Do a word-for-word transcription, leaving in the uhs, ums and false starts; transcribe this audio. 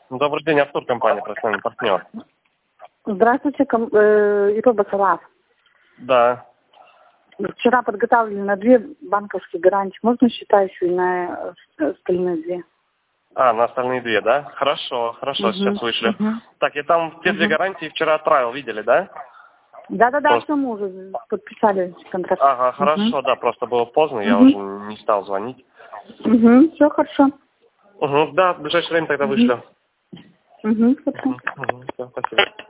Добрый день, Артур, компания «Профессиональный партнер». Здравствуйте, ком- э, Ира Басалав. Да. Вчера подготовили на две банковские гарантии. Можно считать еще и на э, остальные две? А, на остальные две, да? Хорошо, хорошо, Угу, сейчас вышлю. угу, Так, я там те две угу. гарантии вчера отправил, видели, да? Да-да-да, Просто- все, мы уже подписали контракт. Ага, хорошо, да, просто было поздно, я Мгм. уже не стал звонить. Угу, все хорошо. Угу, да, в ближайшее время тогда Угу. вышлю. Угу, хорошо. Угу, угу, всё, спасибо.